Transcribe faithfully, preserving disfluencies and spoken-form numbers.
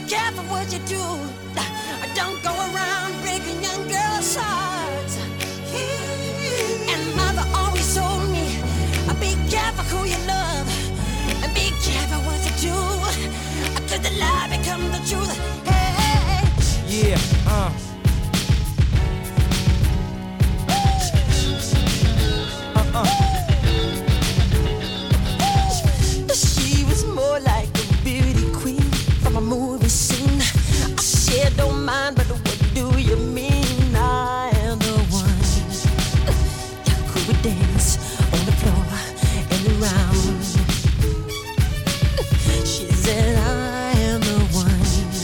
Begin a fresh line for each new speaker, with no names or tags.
careful what you do. Don't go around breaking young girls' hearts. And mother always told me, be careful who you love, and be careful what you do, 'cause the lie becomes the truth. Hey,
yeah, uh.